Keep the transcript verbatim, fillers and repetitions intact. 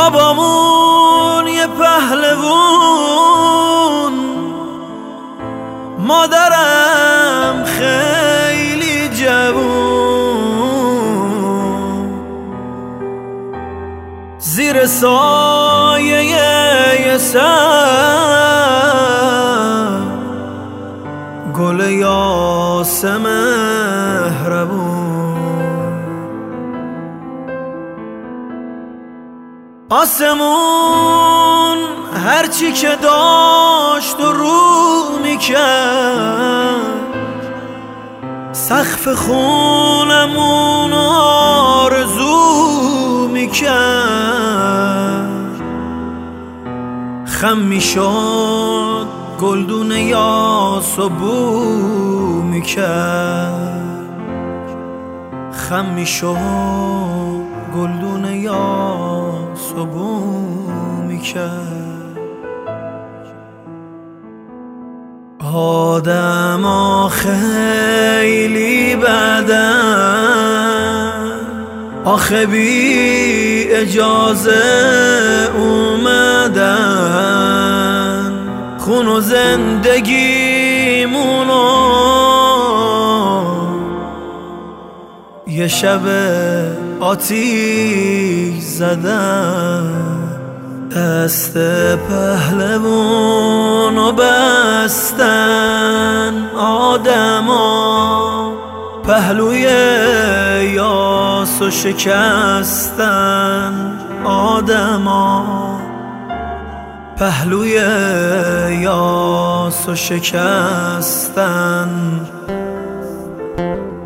بابامون یه پهلوون، مادرم خیلی جوون، زیر سایه یه سر گل یاسه مهربون. آسمون هرچی که داشت و رو میکرد، سقف خونمون آرزو میکرد. خم میشد گلدون یاس و بو میکرد، خم میشد گلدون یاس و بو میکرد. آدما خیلی بدن، آخه بی اجازه اومدن خون و زندگیمونو یه شب آتیش زدن. دست پهلوونو بستن آدما، پهلوی یاسو شکستن آدما، پهلوی یاسو شکستن.